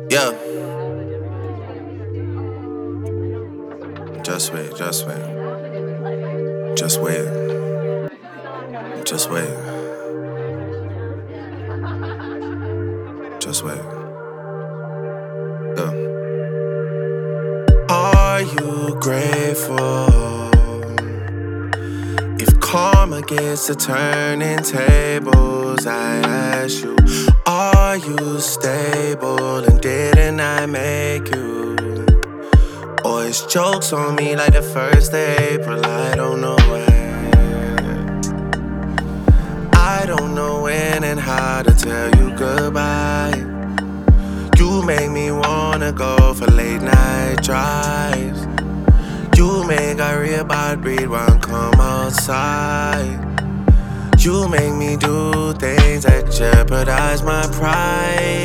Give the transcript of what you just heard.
Yeah. Just wait, just wait. Just wait. Just wait. Just wait. Yeah. Are you grateful if karma gets to turning tables? I ask you, are you stable and didn't I make you? Or it's jokes on me like the 1st of April, I don't know when. I don't know when and how to tell you goodbye. You make me wanna go for late night drives. You make a real bad breed one come outside. You make me do things that jeopardize my pride.